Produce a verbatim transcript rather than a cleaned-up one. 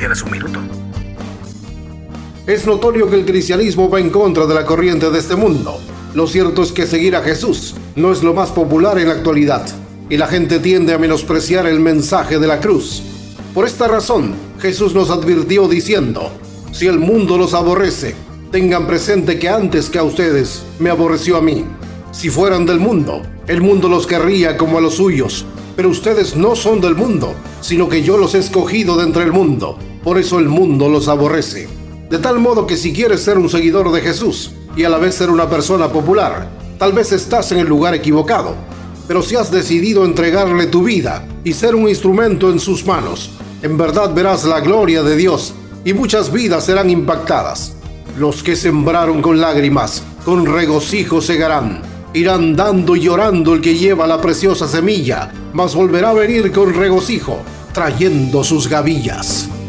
tienes un minuto. Es notorio que el cristianismo va en contra de la corriente de este mundo. Lo cierto es que seguir a Jesús no es lo más popular en la actualidad, y la gente tiende a menospreciar el mensaje de la cruz. Por esta razón, Jesús nos advirtió diciendo: si el mundo los aborrece, tengan presente que antes que a ustedes, me aborreció a mí. Si fueran del mundo, el mundo los querría como a los suyos, pero ustedes no son del mundo, sino que yo los he escogido de entre el mundo, por eso el mundo los aborrece. De tal modo que si quieres ser un seguidor de Jesús y a la vez ser una persona popular, tal vez estás en el lugar equivocado. Pero si has decidido entregarle tu vida y ser un instrumento en sus manos, en verdad verás la gloria de Dios y muchas vidas serán impactadas. Los que sembraron con lágrimas, con regocijo segarán. Irán dando y llorando el que lleva la preciosa semilla, mas volverá a venir con regocijo, trayendo sus gavillas.